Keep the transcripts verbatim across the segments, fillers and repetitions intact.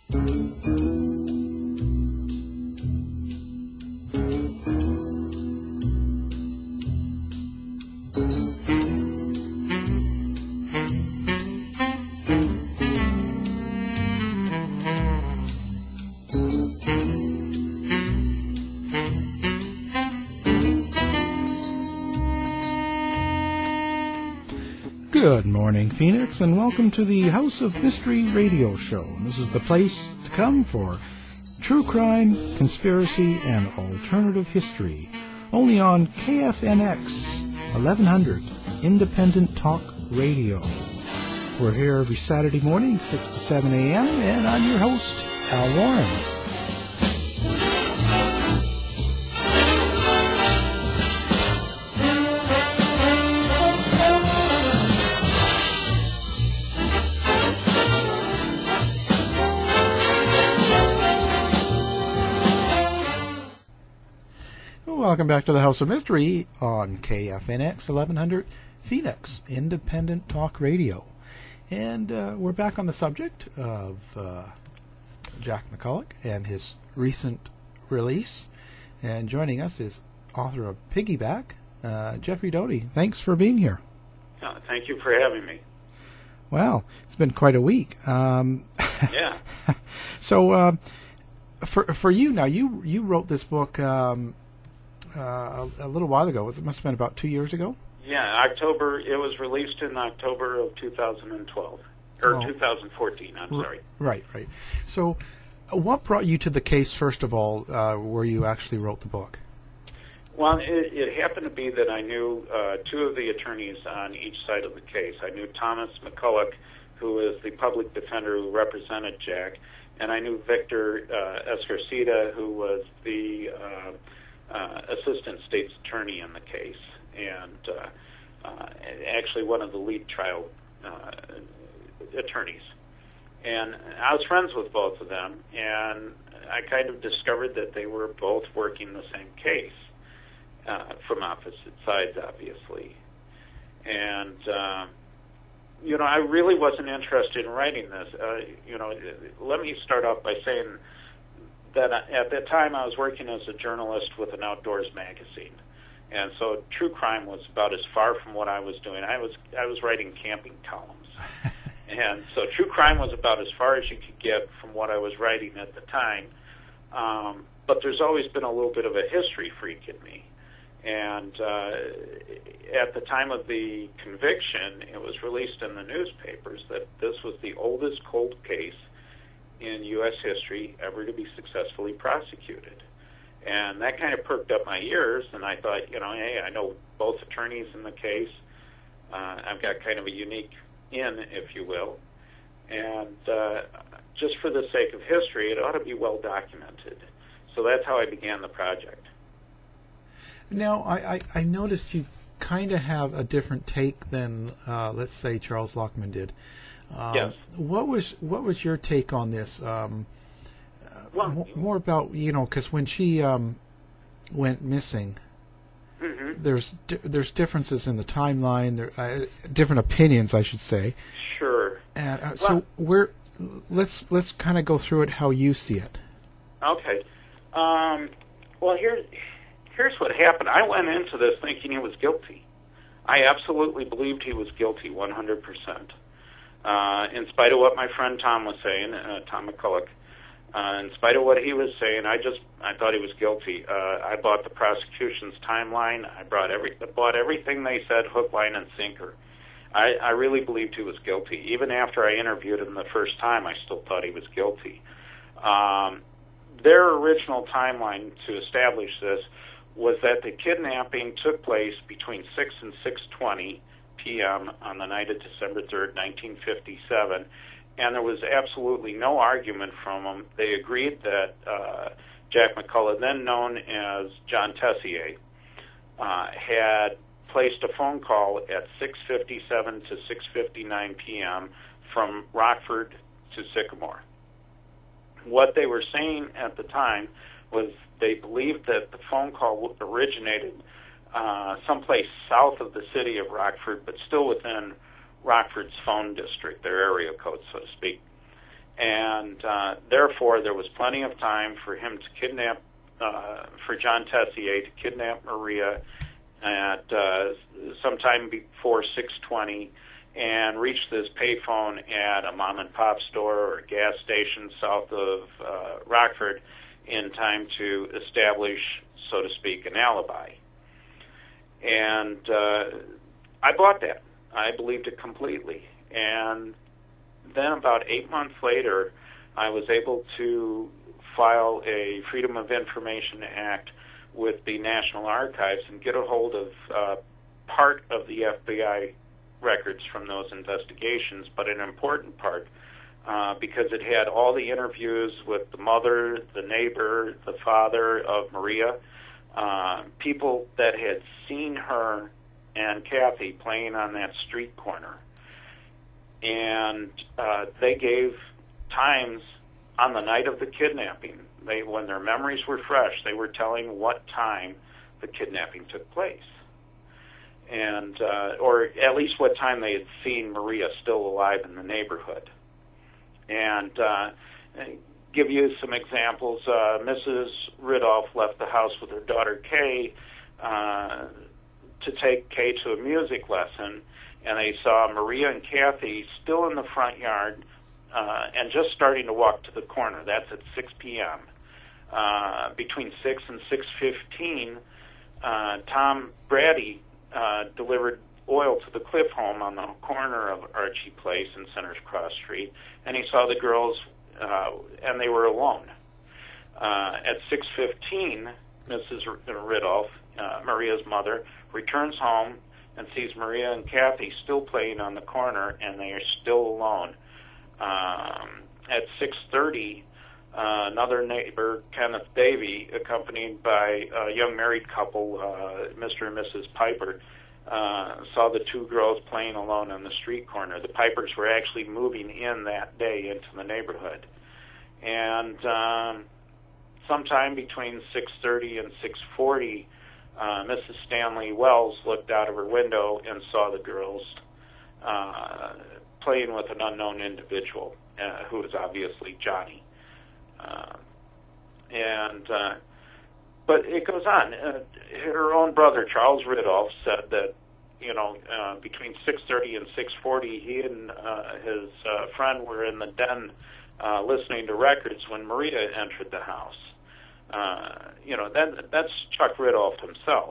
Good morning, Phoenix, and welcome to the House of Mystery radio show. This is the place to come for true crime, conspiracy, and alternative history. Only on K F N X eleven hundred, Independent Talk Radio. We're here every Saturday morning, six to seven a.m., and I'm your host, Al Warren. Welcome back to the House of Mystery on K F N X eleven hundred Phoenix, Independent Talk Radio. And uh, we're back on the subject of uh, Jack McCulloch and his recent release. And joining us is author of Piggyback, uh, Jeffrey Doty. Thanks for being here. Uh, thank you for having me. Well, it's been quite a week. Um, yeah. So uh, for for you now, you you wrote this book um, Uh, a, a little while ago. It must have been about two years ago. Yeah, October. It was released in October of two thousand twelve or oh. two thousand fourteen. I'm R- sorry. Right, right. So, uh, what brought you to the case first of all, uh, where you actually wrote the book? Well, it, it happened to be that I knew uh, two of the attorneys on each side of the case. I knew Thomas McCulloch, who is the public defender who represented Jack, and I knew Victor uh, Escarceta, who was the uh, Uh, assistant state's attorney in the case, and uh, uh, actually one of the lead trial uh, attorneys. And I was friends with both of them, and I kind of discovered that they were both working the same case uh, from opposite sides, obviously. And, uh, you know, I really wasn't interested in writing this. Uh, you know, let me start off by saying that at that time I was working as a journalist with an outdoors magazine, and so true crime was about as far from what I was doing. I was I was writing camping columns, and so true crime was about as far as you could get from what I was writing at the time. Um, but there's always been a little bit of a history freak in me, and uh, at the time of the conviction, it was released in the newspapers that this was the oldest cold case in U S history ever to be successfully prosecuted. And that kind of perked up my ears, and I thought, you know, hey, I know both attorneys in the case. Uh, I've got kind of a unique in, if you will. And uh, just for the sake of history, it ought to be well documented. So that's how I began the project. Now, I, I, I noticed you kind of have a different take than, uh, let's say, Charles Lockman did. Um, yes. What was what was your take on this? Um, well, m- more about you know because when she um, went missing, mm-hmm. there's di- there's differences in the timeline. There uh, different opinions, I should say. Sure. And uh, well, so we're let's let's kind of go through it how you see it. Okay. Um, well, here here's what happened. I went into this thinking he was guilty. I absolutely believed he was guilty, one hundred percent. Uh, in spite of what my friend Tom was saying, uh, Tom McCulloch, uh, in spite of what he was saying, I just I thought he was guilty. Uh, I bought the prosecution's timeline. I brought every bought everything they said, hook, line, and sinker. I, I really believed he was guilty. Even after I interviewed him the first time, I still thought he was guilty. Um, their original timeline to establish this was that the kidnapping took place between six and six twenty p.m. on the night of December third, nineteen fifty-seven, and there was absolutely no argument from them. They agreed that uh, Jack McCulloch, then known as John Tessier, uh, had placed a phone call at six fifty-seven to six fifty-nine p.m. from Rockford to Sycamore. What they were saying at the time was they believed that the phone call originated uh, someplace south of the city of Rockford, but still within Rockford's phone district, their area code, so to speak. and uh, therefore there was plenty of time for him to kidnap, uh, for John Tessier to kidnap Maria at uh, sometime before six twenty and reach this payphone at a mom and pop store or gas station south of uh, Rockford in time to establish, so to speak, an alibi. And uh, I bought that. I believed it completely. And then about eight months later, I was able to file a Freedom of Information Act with the National Archives and get a hold of uh, part of the F B I records from those investigations, but an important part, uh, because it had all the interviews with the mother, the neighbor, the father of Maria, uh, people that had seen her and Kathy playing on that street corner. And uh, they gave times on the night of the kidnapping. They, when their memories were fresh, they were telling what time the kidnapping took place. And uh, or at least what time they had seen Maria still alive in the neighborhood. And uh, give you some examples. Uh, Missus Ridolph left the house with her daughter Kay uh, to take Kay to a music lesson, and they saw Maria and Kathy still in the front yard uh, and just starting to walk to the corner. That's at six p.m. Uh, between six and six fifteen, uh, Tom Brady Uh, delivered oil to the Cliff home on the corner of Archie Place and Centers Cross Street, and he saw the girls, uh, and they were alone. Uh, at six fifteen, Missus Ridolph, uh, Maria's mother, returns home and sees Maria and Kathy still playing on the corner, and they are still alone. Um, at six thirty, uh, another neighbor, Kenneth Davey, accompanied by a young married couple, uh, Mister and Missus Piper, uh, saw the two girls playing alone on the street corner. The Pipers were actually moving in that day into the neighborhood. And um, sometime between six thirty and six forty, uh, Missus Stanley Wells looked out of her window and saw the girls uh, playing with an unknown individual, uh, who was obviously Johnny. Uh, and uh, but it goes on. Uh, her own brother, Charles Ridolph, said that, you know, uh, between six thirty and six forty, he and uh, his uh, friend were in the den uh, listening to records when Maria entered the house. Uh, you know, that, that's Chuck Ridolph himself.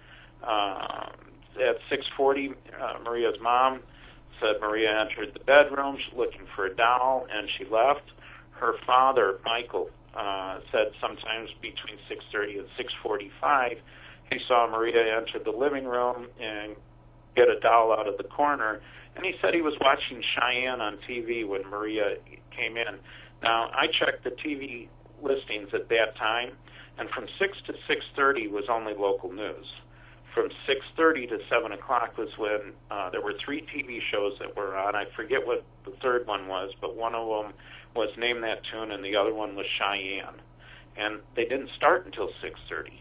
Uh, at six forty, uh, Maria's mom said Maria entered the bedroom looking for a doll, and she left. Her father, Michael, uh, said sometimes between six thirty and six forty-five, he saw Maria enter the living room and get a doll out of the corner, and he said he was watching Cheyenne on T V when Maria came in. Now, I checked the T V listings at that time, and from six to six thirty was only local news. From six thirty to seven o'clock was when uh, there were three T V shows that were on. I forget what the third one was, but one of them was Name That Tune, and the other one was Cheyenne. And they didn't start until six thirty.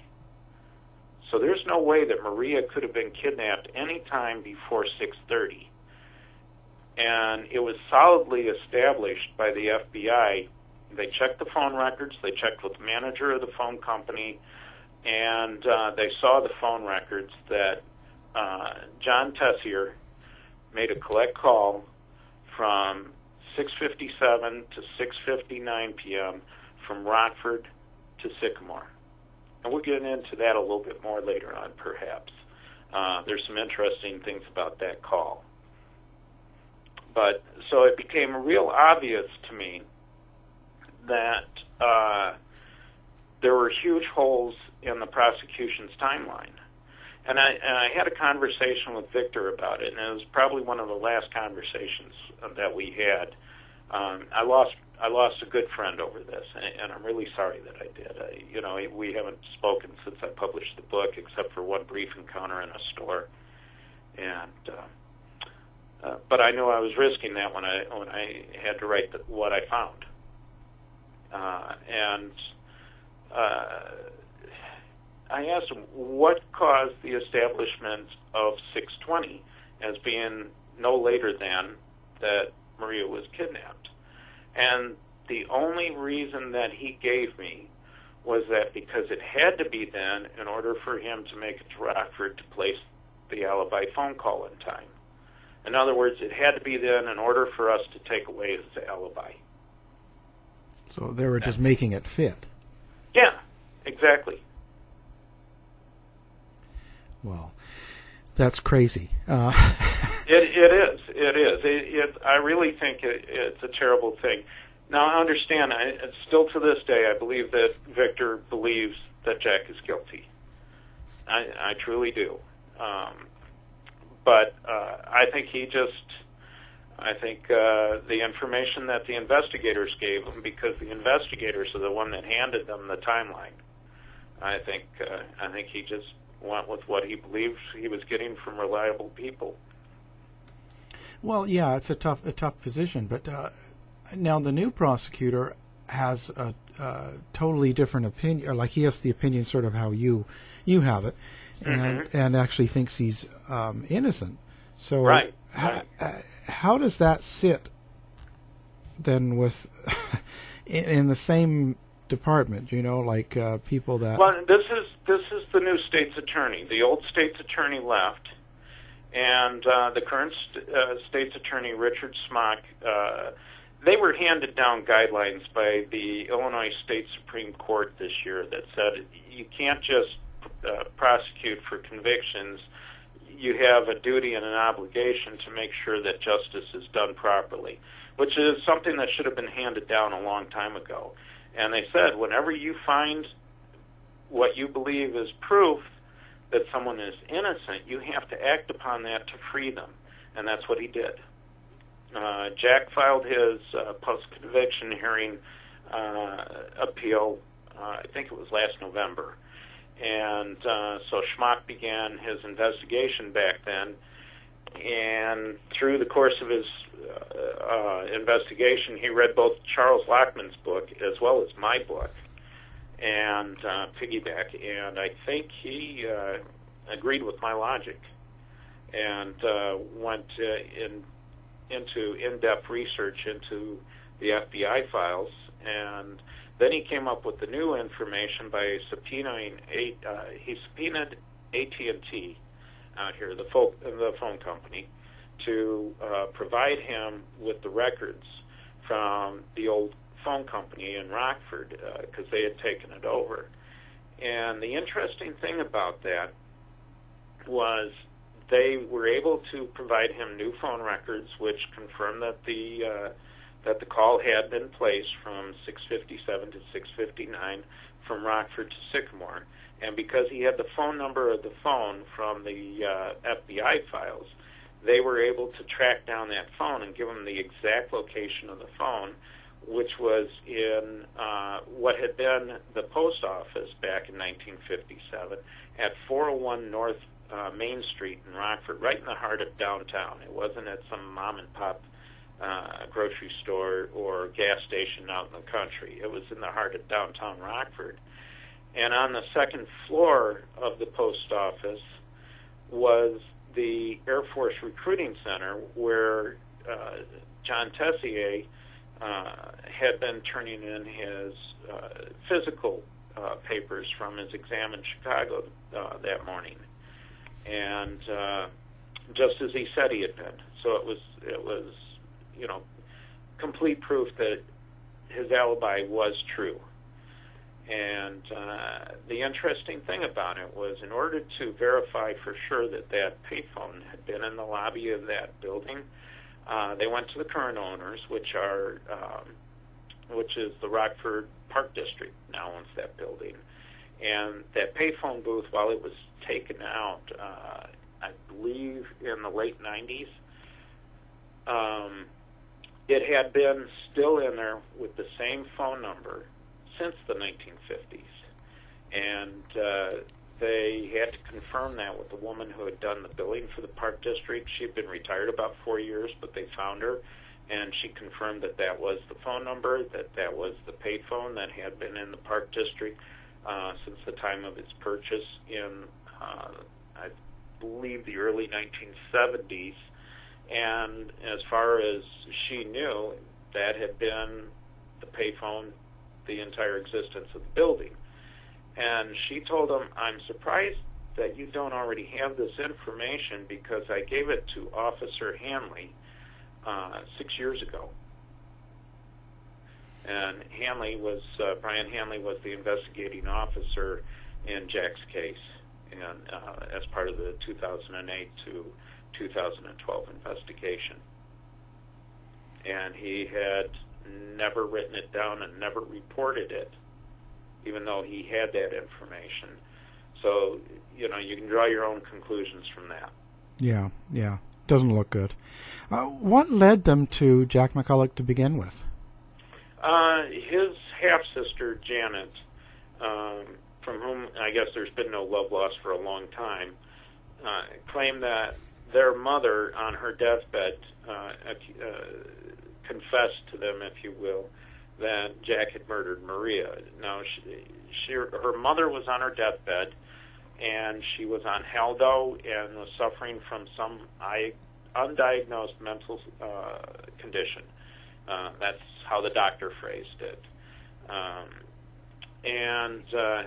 So there's no way that Maria could have been kidnapped any time before six thirty. And it was solidly established by the F B I. They checked the phone records, they checked with the manager of the phone company, and uh, they saw the phone records that uh, John Tessier made a collect call from six fifty-seven to six fifty-nine p.m. from Rockford to Sycamore. And we'll get into that a little bit more later on, perhaps. Uh, there's some interesting things about that call. But so it became real obvious to me that uh, there were huge holes in the prosecution's timeline. And I, and I had a conversation with Victor about it, and it was probably one of the last conversations that we had. Um, I lost I lost a good friend over this, and, and I'm really sorry that I did. I, you know, we haven't spoken since I published the book, except for one brief encounter in a store. And uh, uh, but I knew I was risking that when I when I had to write the, what I found. Uh, and uh, I asked him what caused the establishment of six twenty as being no later than that Maria was kidnapped. And the only reason that he gave me was that because it had to be then in order for him to make it to Rockford to place the alibi phone call in time. In other words, it had to be then in order for us to take away his alibi. So they were just making it fit. Yeah, exactly. Well, that's crazy. Uh, it, it is. It is. It, it, I really think it, it's a terrible thing. Now, I understand, I, still to this day, I believe that Victor believes that Jack is guilty. I, I truly do. Um, but uh, I think he just, I think uh, the information that the investigators gave him, because the investigators are the one that handed them the timeline, I think, uh, I think he just went with what he believes he was getting from reliable people. Well, yeah, it's a tough, a tough position, but uh, now the new prosecutor has a, a totally different opinion, or like he has the opinion sort of how you you have it, and mm-hmm. and actually thinks he's um, innocent. So right. How, right. uh, how does that sit then with in, in the same department? You know, like uh, people that. Well, this is this is the new state's attorney. The old state's attorney left. And uh, the current st- uh, state's attorney, Richard Smock, uh, they were handed down guidelines by the Illinois State Supreme Court this year that said you can't just uh, prosecute for convictions. You have a duty and an obligation to make sure that justice is done properly, which is something that should have been handed down a long time ago. And they said whenever you find what you believe is proof that someone is innocent, you have to act upon that to free them. And that's what he did. Uh, Jack filed his uh, post-conviction hearing uh, appeal, uh, I think it was last November. And uh, so Schmock began his investigation back then. And through the course of his uh, uh, investigation, he read both Charles Lockman's book as well as my book. And uh, Piggyback, and I think he uh, agreed with my logic, and uh, went uh, in into in-depth research into the F B I files, and then he came up with the new information by subpoenaing a, uh, he subpoenaed A T and T out here, the, fo- the phone company, to uh, provide him with the records from the old phone company in Rockford because uh, they had taken it over. And the interesting thing about that was they were able to provide him new phone records which confirmed that the uh, that the call had been placed from six fifty-seven to six fifty-nine from Rockford to Sycamore. And because he had the phone number of the phone from the uh, F B I files, they were able to track down that phone and give him the exact location of the phone, which was in uh, what had been the post office back in nineteen fifty-seven at four oh one North uh, Main Street in Rockford, right in the heart of downtown. It wasn't at some mom-and-pop uh, grocery store or gas station out in the country. It was in the heart of downtown Rockford. And on the second floor of the post office was the Air Force Recruiting Center where uh, John Tessier Uh, had been turning in his uh, physical uh, papers from his exam in Chicago uh, that morning, and uh, just as he said he had been. So it was, it was, you know, complete proof that his alibi was true. And uh, the interesting thing about it was, in order to verify for sure that that payphone had been in the lobby of that building, Uh, they went to the current owners, which are, um, which is the Rockford Park District now owns that building, and that payphone booth, while it was taken out, uh, I believe in the late nineties, um, it had been still in there with the same phone number since the nineteen fifties, and uh, they had to confirm that with the woman who had done the billing for the Park District. She had been retired about four years, but they found her, and she confirmed that that was the phone number, that that was the payphone that had been in the Park District uh, since the time of its purchase in, uh, I believe, the early nineteen seventies. And as far as she knew, that had been the payphone the entire existence of the building. And she told him, I'm surprised that you don't already have this information because I gave it to Officer Hanley uh, six years ago. And Hanley was, uh, Brian Hanley was the investigating officer in Jack's case, and uh, as part of the two thousand eight to two thousand twelve investigation. And he had never written it down and never reported it, even though he had that information. So, you know, you can draw your own conclusions from that. Yeah, yeah. Doesn't look good. Uh, what led them to Jack McCulloch to begin with? Uh, his half-sister, Janet, um, from whom I guess there's been no love lost for a long time, uh, claimed that their mother, on her deathbed, uh, uh, confessed to them, if you will, that Jack had murdered Maria. Now, she, she, her mother was on her deathbed, and she was on Haldo and was suffering from some undiagnosed mental uh, condition. Uh, that's how the doctor phrased it. Um, and uh,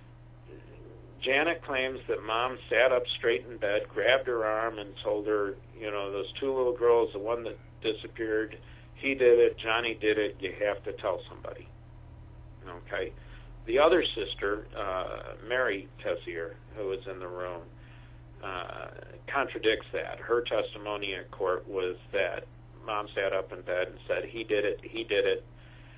Janet claims that Mom sat up straight in bed, grabbed her arm, and told her, you know, those two little girls, the one that disappeared, he did it, Johnny did it, you have to tell somebody. Okay? The other sister, uh, Mary Tessier, who was in the room, uh, contradicts that. Her testimony in court was that Mom sat up in bed and said, he did it, he did it,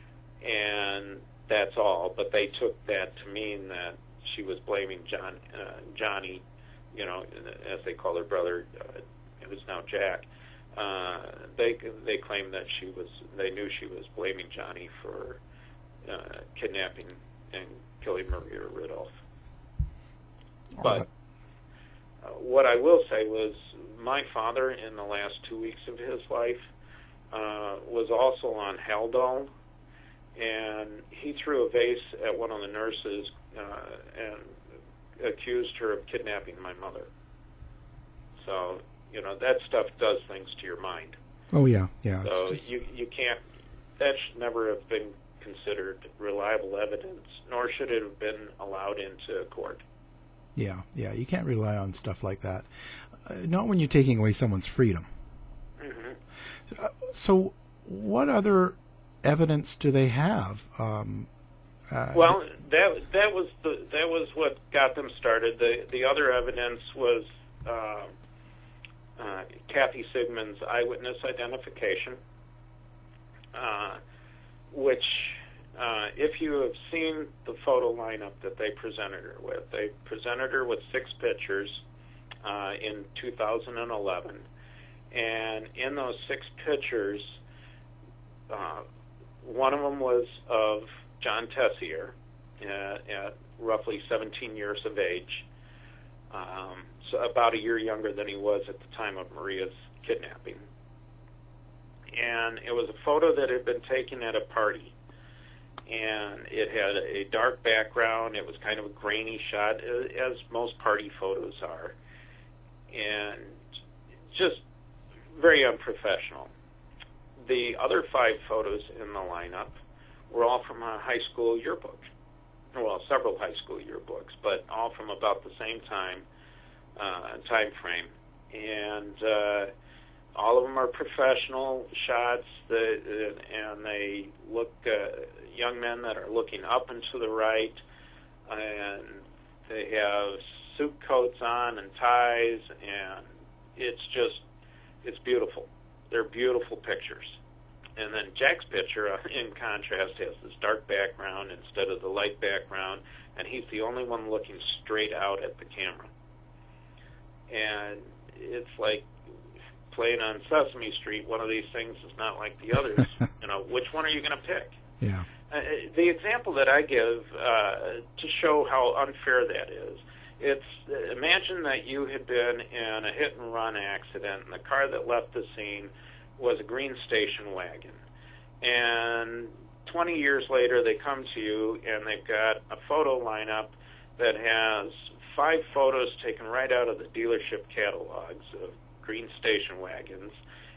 and that's all. But they took that to mean that she was blaming John, uh, Johnny, you know, as they call their brother, uh, who's now Jack. Uh, they they claimed that she was, they knew she was blaming Johnny for uh, kidnapping and killing Maria Ridolph. But uh, what I will say was my father, in the last two weeks of his life, uh, was also on Haldol, and he threw a vase at one of the nurses uh, and accused her of kidnapping my mother. So, you know, that stuff does things to your mind. Oh, yeah, yeah. So you, you can't, that should never have been considered reliable evidence, nor should it have been allowed into court. Yeah, yeah, you can't rely on stuff like that. Uh, not when you're taking away someone's freedom. Mm-hmm. Uh, so what other evidence do they have? Um, uh, well, that that was the that was what got them started. The the other evidence was uh, uh, Kathy Sigmund's eyewitness identification, uh, which, uh, if you have seen the photo lineup that they presented her with, they presented her with six pictures uh, in two thousand eleven, and in those six pictures, uh, one of them was of John Tessier at, at roughly seventeen years of age, um, so about a year younger than he was at the time of Maria's kidnapping. And it was a photo that had been taken at a party, and it had a dark background. It was kind of a grainy shot, as most party photos are, and just very unprofessional. The other five photos in the lineup were all from a high school yearbook. Well, several high school yearbooks, but all from about the same time uh, time frame. And uh, all of them are professional shots, that, uh, and they look uh, young men that are looking up and to the right, and they have suit coats on and ties, and it's just, it's beautiful. They're beautiful pictures. And then Jack's picture, uh, in contrast, has this dark background instead of the light background, and he's the only one looking straight out at the camera. And it's like playing on Sesame Street. One of these things is not like the others. You know, which one are you going to pick? Yeah. Uh, the example that I give uh, to show how unfair that is, it's uh, imagine that you had been in a hit-and-run accident, and the car that left the scene was a green station wagon. And twenty years later, they come to you, and they've got a photo lineup that has five photos taken right out of the dealership catalogs of green station wagons,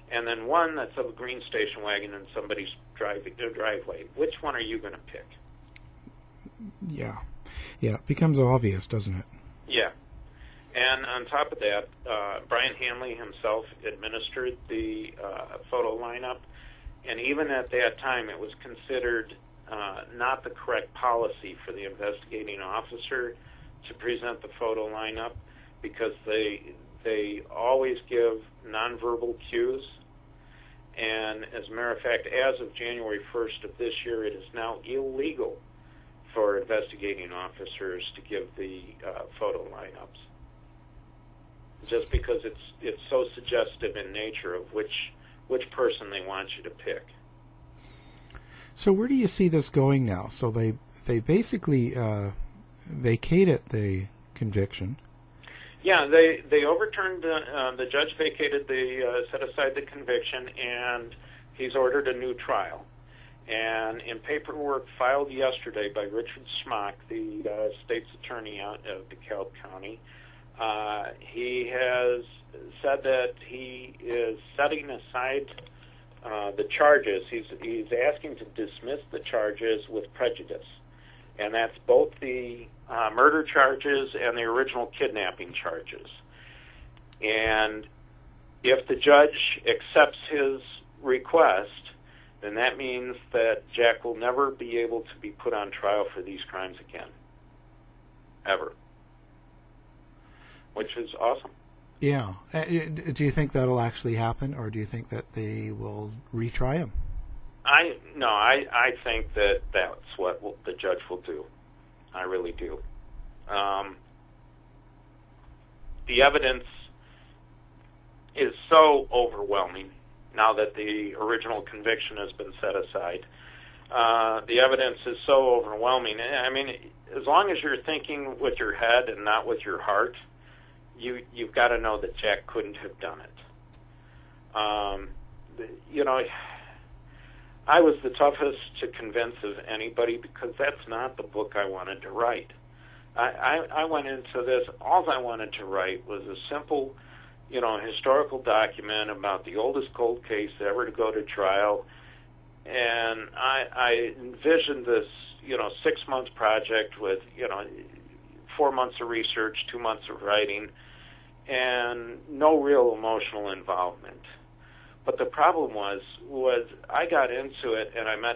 and then one that's of a green station wagon in somebody's driving, their driveway. Which one are you going to pick? Yeah. Yeah, it becomes obvious, doesn't it? Yeah. And on top of that, uh, Brian Hanley himself administered the uh, photo lineup, and even at that time it was considered uh, not the correct policy for the investigating officer to present the photo lineup, because they they always give nonverbal cues. And as a matter of fact, as of January first of this year, it is now illegal for investigating officers to give the uh, photo lineups, just because it's it's so suggestive in nature of which which person they want you to pick. So where do you see this going now? So they they basically uh, vacated the conviction. Yeah, they they overturned the uh, the judge vacated the uh, set aside the conviction, and he's ordered a new trial. And in paperwork filed yesterday by Richard Schmock, the uh, state's attorney out of DeKalb County, uh, he has said that he is setting aside uh, the charges. He's he's asking to dismiss the charges with prejudice, and that's both the uh, murder charges and the original kidnapping charges. And if the judge accepts his request, then that means that Jack will never be able to be put on trial for these crimes again. Ever. Which is awesome. Yeah. Uh, do you think that'll actually happen, or do you think that they will retry him? I no, I, I think that that's what will, the judge will do. I really do. Um, the evidence is so overwhelming now that the original conviction has been set aside. Uh, the evidence is so overwhelming. I mean, as long as you're thinking with your head and not with your heart, you, you've got to know that Jack couldn't have done it. Um, you know, I was the toughest to convince of anybody, because that's not the book I wanted to write. I, I, I went into this, all I wanted to write was a simple, you know, historical document about the oldest cold case ever to go to trial. And I, I envisioned this, you know, six-month project with, you know, four months of research, two months of writing, and no real emotional involvement. But the problem was, was I got into it, and I met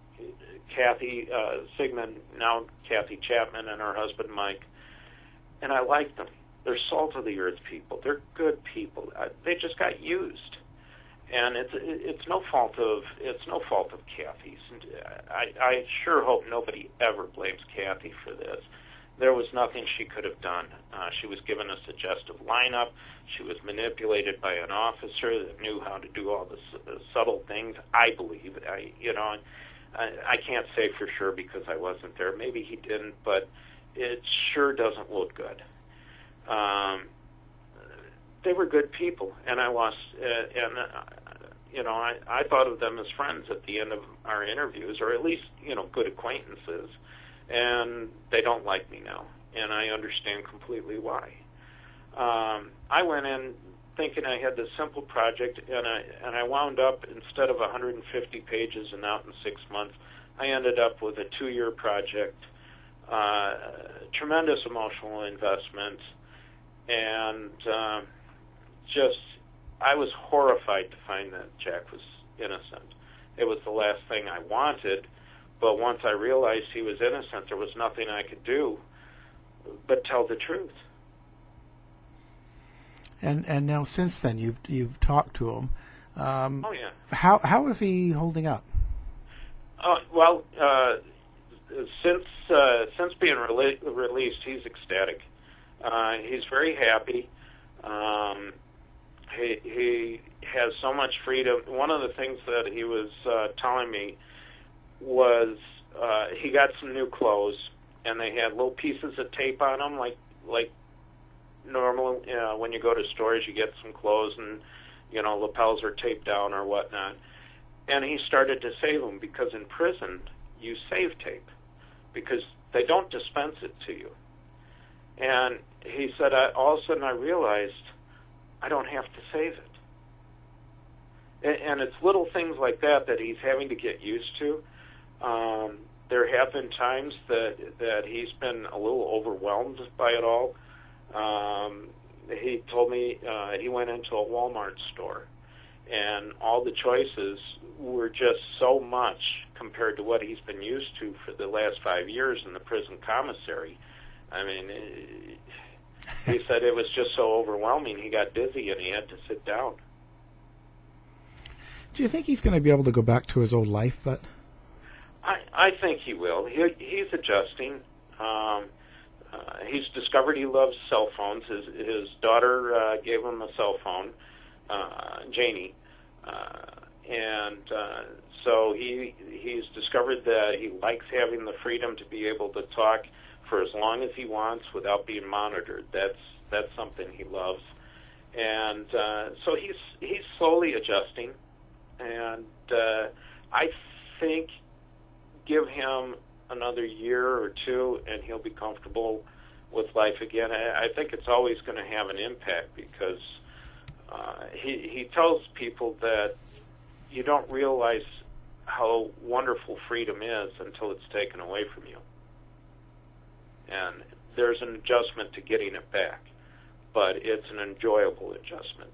Kathy uh, Sigmund, now Kathy Chapman, and her husband Mike, and I liked them. They're salt-of-the-earth people. They're good people. Uh, they just got used, and it's it's no fault of it's no fault of Kathy's. And I I sure hope nobody ever blames Kathy for this. There was nothing she could have done. Uh, she was given a suggestive lineup. She was manipulated by an officer that knew how to do all the s- subtle things. I believe. I you know, I, I can't say for sure because I wasn't there. Maybe he didn't, but it sure doesn't look good. Um, they were good people, and I lost. Uh, and uh, you know, I, I thought of them as friends at the end of our interviews, or at least you know, good acquaintances. And they don't like me now, and I understand completely why. Um, I went in thinking I had this simple project, and I and I wound up, instead of one hundred fifty pages and out in six months, I ended up with a two-year project, uh, tremendous emotional investment, and uh, just I was horrified to find that Jack was innocent. It was the last thing I wanted. But once I realized he was innocent, there was nothing I could do but tell the truth. And and now since then, you've you've talked to him. Um, oh yeah. How how is he holding up? Uh, well, uh, since uh, since being rele- released, he's ecstatic. Uh, he's very happy. Um, he he has so much freedom. One of the things that he was uh, telling me was uh, he got some new clothes, and they had little pieces of tape on them, like like normal. You know, when you go to stores, you get some clothes, and you know lapels are taped down or whatnot. And he started to save them, because in prison you save tape because they don't dispense it to you. And he said, I, all of a sudden I realized I don't have to save it. and, and it's little things like that that he's having to get used to. Um, there have been times that that he's been a little overwhelmed by it all. Um, he told me uh, he went into a Walmart store, and all the choices were just so much compared to what he's been used to for the last five years in the prison commissary. I mean, it, he said it was just so overwhelming, he got dizzy and he had to sit down. Do you think he's going to be able to go back to his old life? But I, I think he will. He, he's adjusting. Um, uh, he's discovered he loves cell phones. His, his daughter uh, gave him a cell phone, uh, Janie, uh, and uh, so he he's discovered that he likes having the freedom to be able to talk for as long as he wants without being monitored. That's that's something he loves, and uh, so he's he's slowly adjusting, and uh, I think give him another year or two, and he'll be comfortable with life again. I, I think it's always going to have an impact because uh, he he tells people that you don't realize how wonderful freedom is until it's taken away from you. And there's an adjustment to getting it back, but it's an enjoyable adjustment.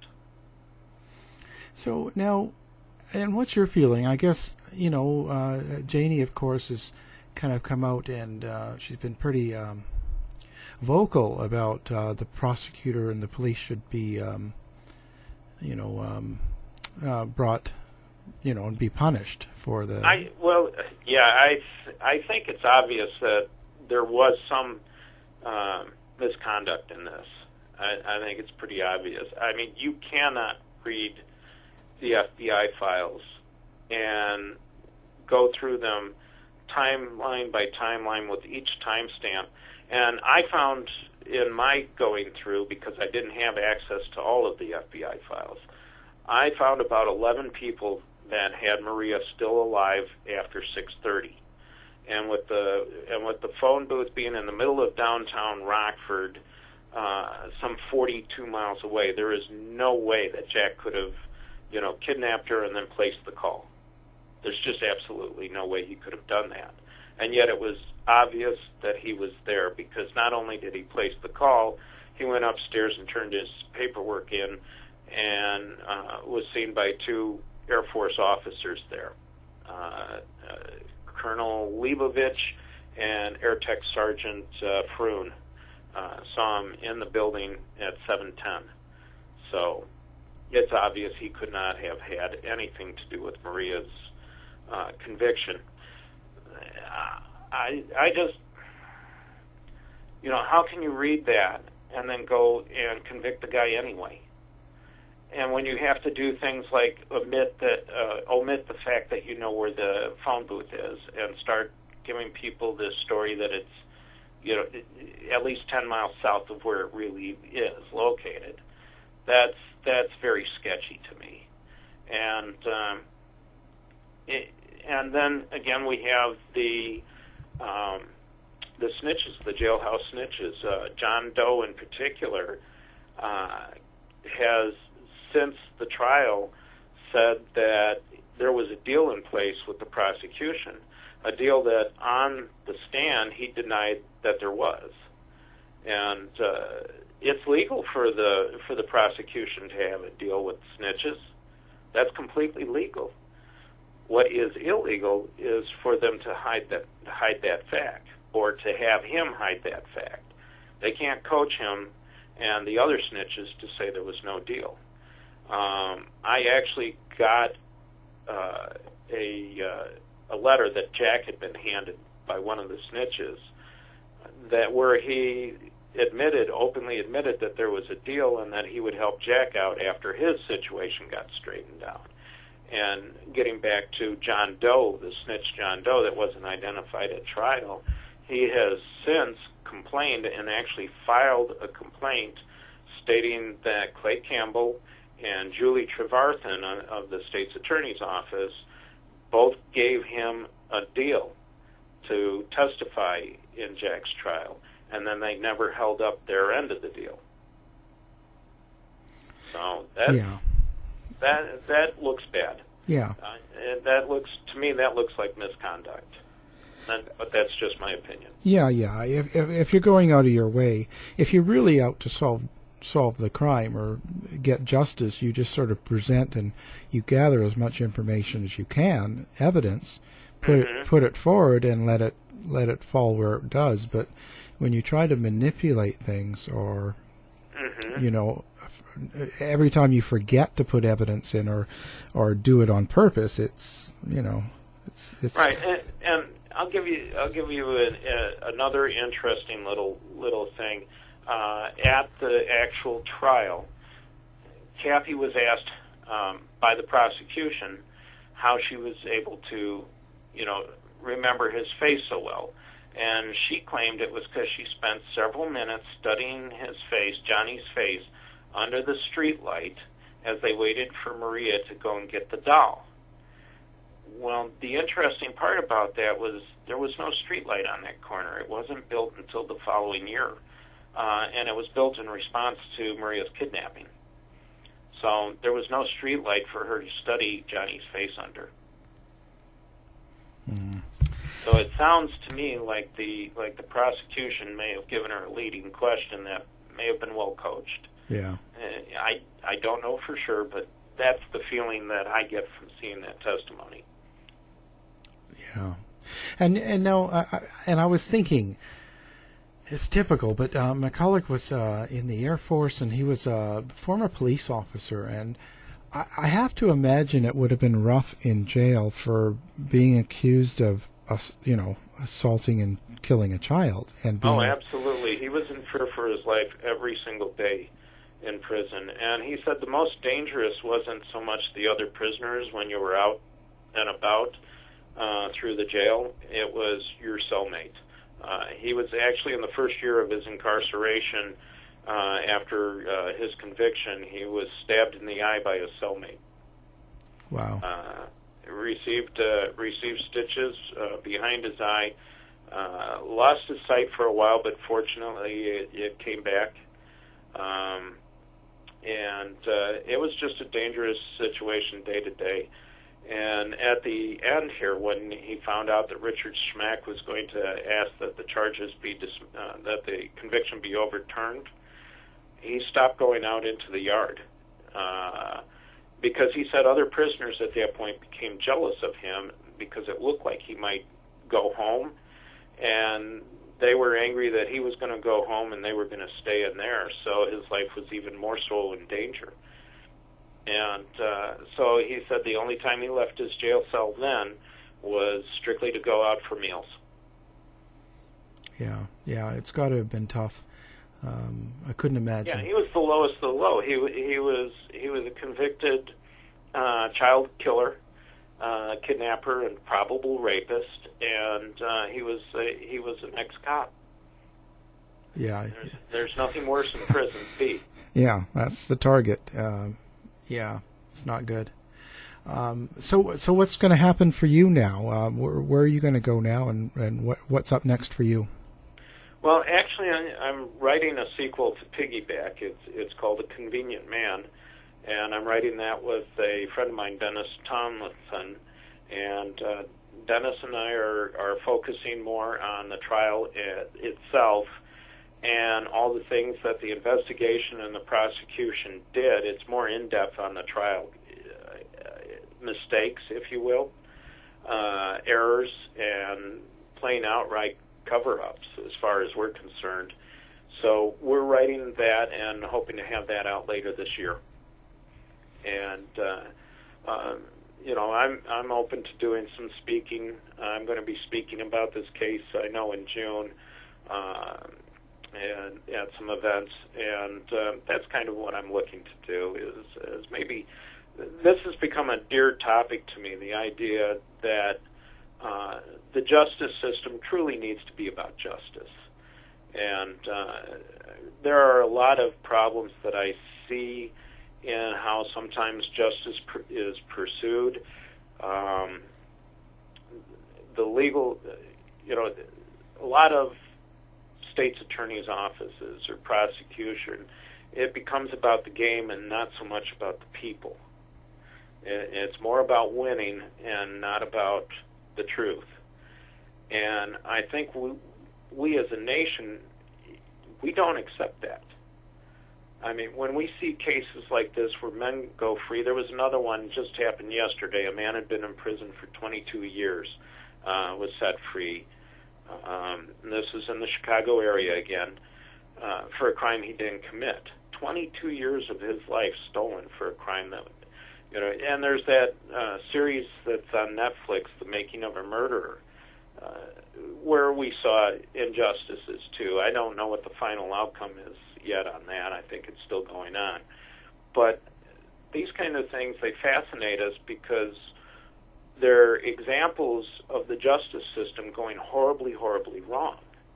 So now, and what's your feeling? I guess, you know, uh, Janie, of course, has kind of come out and uh, she's been pretty um, vocal about uh, the prosecutor and the police should be, um, you know, um, uh, brought, you know, and be punished for the... I Well, yeah, I th- I think it's obvious that there was some um, misconduct in this. I, I think it's pretty obvious. I mean, you cannot read the F B I files and go through them timeline by timeline with each timestamp. And I found in my going through, because I didn't have access to all of the F B I files, I found about eleven people that had Maria still alive after six thirty. And with the and with the phone booth being in the middle of downtown Rockford, uh, some forty-two miles away, there is no way that Jack could have, you know, kidnapped her and then placed the call. There's just absolutely no way he could have done that. And yet it was obvious that he was there because not only did he place the call, he went upstairs and turned his paperwork in and uh, was seen by two Air Force officers there. Uh, uh, Colonel Leibovich and Air Tech Sergeant uh, Froon uh, saw him in the building at seven ten. So it's obvious he could not have had anything to do with Maria's uh, conviction. I I just, you know, how can you read that and then go and convict the guy anyway? And when you have to do things like omit that, uh, omit the fact that you know where the phone booth is, and start giving people this story that it's, you know, at least ten miles south of where it really is located, that's that's very sketchy to me. And um, it, and then again we have the um, the snitches, the jailhouse snitches. Uh, John Doe in particular uh, has, since the trial, said that there was a deal in place with the prosecution, a deal that on the stand he denied that there was. And uh, it's legal for the for the prosecution to have a deal with snitches. That's completely legal. What is illegal is for them to hide that hide that fact, or to have him hide that fact. They can't coach him and the other snitches to say there was no deal. Um, I actually got uh, a uh, a letter that Jack had been handed by one of the snitches, that where he admitted, openly admitted that there was a deal and that he would help Jack out after his situation got straightened out. And getting back to John Doe, the snitch John Doe that wasn't identified at trial, he has since complained and actually filed a complaint stating that Clay Campbell and Julie Trevarthen of the state's attorney's office both gave him a deal to testify in Jack's trial, and then they never held up their end of the deal. So that's, yeah. that that looks bad. Yeah. Uh, and that looks, to me, that looks like misconduct. And, but that's just my opinion. Yeah, yeah. If, if if you're going out of your way, if you're really out to solve solve the crime or get justice, you just sort of present and you gather as much information as you can, evidence, put mm-hmm. it put it forward and let it let it fall where it does. But when you try to manipulate things, or mm-hmm. you know, every time you forget to put evidence in or or do it on purpose, it's you know, it's it's right. And, and I'll give you I'll give you a, a, another interesting little little thing. Uh, at the actual trial, Kathy was asked um, by the prosecution how she was able to, you know, remember his face so well. And she claimed it was because she spent several minutes studying his face, Johnny's face, under the street light as they waited for Maria to go and get the doll. Well, the interesting part about that was there was no street light on that corner. It wasn't built until the following year. Uh, and it was built in response to Maria's kidnapping. So there was no street light for her to study Johnny's face under. Mm. So it sounds to me like the like the prosecution may have given her a leading question that may have been well coached. Yeah. Uh, I I don't know for sure, but that's the feeling that I get from seeing that testimony. Yeah, and and no, I, and I was thinking. It's typical, but uh, McCulloch was uh, in the Air Force, and he was a former police officer, and I, I have to imagine it would have been rough in jail for being accused of, uh, you know, assaulting and killing a child. And being... Oh, absolutely. He was in fear for his life every single day in prison, and he said the most dangerous wasn't so much the other prisoners when you were out and about uh, through the jail, it was your cellmate. Uh, he was actually in the first year of his incarceration, uh, after uh, his conviction, he was stabbed in the eye by a cellmate. Wow. Uh, received uh, received stitches uh, behind his eye, uh, lost his sight for a while, but fortunately it, it came back. Um, and uh, it was just a dangerous situation day to day. And at the end here, when he found out that Richard Schmack was going to ask that the charges be dis- uh, that the conviction be overturned, he stopped going out into the yard uh, because he said other prisoners at that point became jealous of him because it looked like he might go home, and they were angry that he was going to go home and they were going to stay in there. So his life was even more so in danger. And uh, so he said the only time he left his jail cell then was strictly to go out for meals. Yeah, yeah, it's got to have been tough. Um, I couldn't imagine. Yeah, he was the lowest of the low. He he was he was a convicted uh, child killer, uh, kidnapper, and probable rapist, and uh, he was a, he was an ex-cop. Yeah, there's, there's nothing worse in prison. B. Yeah, that's the target. Uh, Yeah, it's not good. Um, so, so what's going to happen for you now? Um, where, where are you going to go now, and, and what, what's up next for you? Well, actually, I, I'm writing a sequel to Piggyback. It's it's called A Convenient Man, and I'm writing that with a friend of mine, Dennis Tomlinson. And uh, Dennis and I are, are focusing more on the trial it, itself and all the things that the investigation and the prosecution did. It's more in-depth on the trial, uh, mistakes, if you will, uh, errors, and plain outright cover-ups as far as we're concerned. So we're writing that and hoping to have that out later this year. And, uh, uh, you know, I'm I'm open to doing some speaking. I'm going to be speaking about this case, I know, in June. Uh, and at some events, and uh, that's kind of what I'm looking to do, is, is maybe, this has become a dear topic to me, the idea that uh, the justice system truly needs to be about justice. And uh, there are a lot of problems that I see in how sometimes justice pr- is pursued. Um, the legal, you know, a lot of state's attorney's offices or prosecution, it becomes about the game and not so much about the people. It's more about winning and not about the truth. And I think we, we as a nation, we don't accept that. I mean, when we see cases like this where men go free, there was another one just happened yesterday. A man had been in prison for twenty-two years, uh, was set free. Um, and this is in the Chicago area again, uh, for a crime he didn't commit. twenty-two years of his life stolen for a crime that, you know, and there's that uh, series that's on Netflix, The Making of a Murderer, uh, where we saw injustices too. I don't know what the final outcome is yet on that. I think it's still going on. But these kind of things, they fascinate us because they're examples of the justice system going horribly, horribly wrong.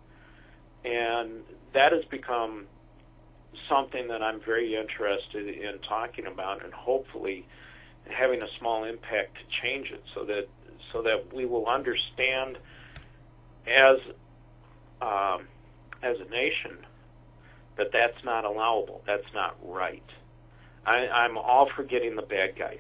And that has become something that I'm very interested in talking about and hopefully having a small impact to change it so that so that we will understand as um, as a nation that that's not allowable, that's not right. I, I'm all for getting the bad guys,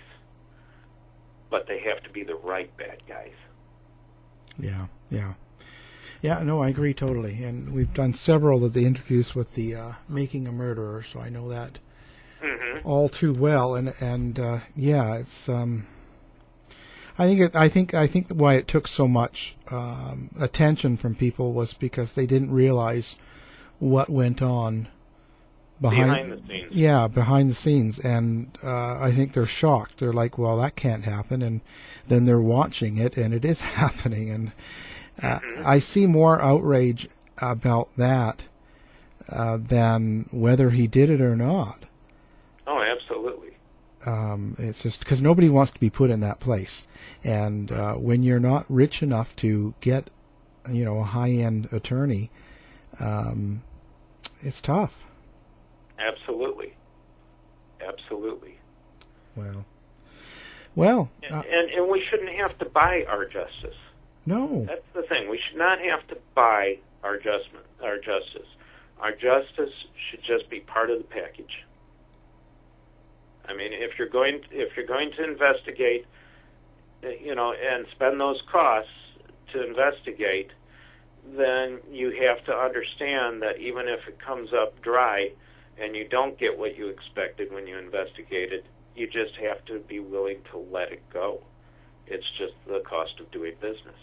but they have to be the right bad guys. Yeah, yeah. Yeah, no, I agree totally. And we've done several of the interviews with the uh, Making a Murderer, so I know that mm-hmm. all too well. And and uh, yeah, it's. Um, I think it, I think I think why it took so much um, attention from people was because they didn't realize what went on behind, behind the scenes. Yeah, behind the scenes, and uh, I think they're shocked. They're like, "Well, that can't happen," and then they're watching it, and it is happening. And uh, mm-hmm. I see more outrage about that uh, than whether he did it or not. Oh, absolutely. Um, it's just because nobody wants to be put in that place, and uh, when you're not rich enough to get, you know, a high-end attorney, um, it's tough. Absolutely, absolutely. Well, well, and, uh, and and we shouldn't have to buy our justice. No, that's the thing. We should not have to buy our justice. Our justice, our justice should just be part of the package. I mean, if you're going to, if you're going to investigate, you know, and spend those costs to investigate, then you have to understand that even if it comes up dry and you don't get what you expected when you investigated, you just have to be willing to let it go. It's just the cost of doing business.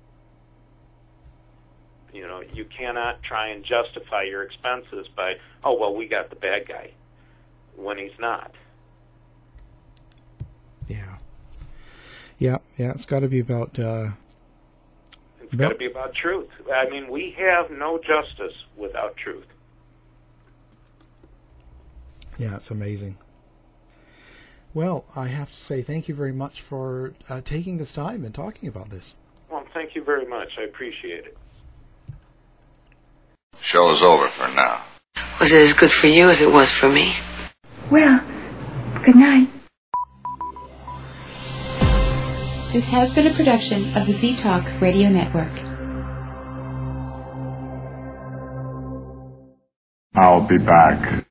You know, you cannot try and justify your expenses by, oh, well, we got the bad guy, when he's not. Yeah. Yeah, yeah, it's got to be about... Uh, it's got to be about truth. I mean, we have no justice without truth. Yeah, it's amazing. Well, I have to say thank you very much for uh, taking this time and talking about this. Well, thank you very much. I appreciate it. Show is over for now. Was it as good for you as it was for me? Well, good night. This has been a production of the Z-Talk Radio Network. I'll be back.